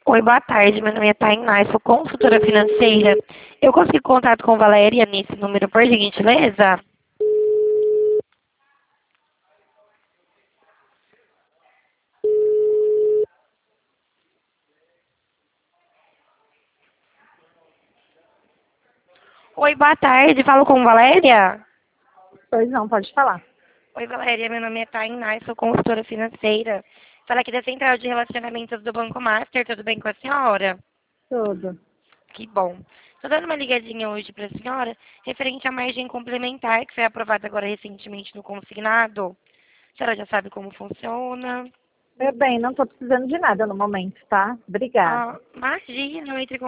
Oi, boa tarde. Meu nome é Tainá, sou consultora financeira. Eu consegui contato com Valéria nesse número, por gentileza? Oi, boa tarde. Falo com Valéria? Pois não, pode falar. Oi, Valéria. Meu nome é Tainá, sou consultora financeira. Falo aqui da Central de Relacionamentos do Banco Master. Tudo bem com a senhora? Tudo. Que bom. Estou dando uma ligadinha hoje para a senhora, referente à margem complementar, que foi aprovada agora recentemente no consignado. A senhora já sabe como funciona? Meu bem, não estou precisando de nada no momento, tá? Obrigada. Imagina, eu entre em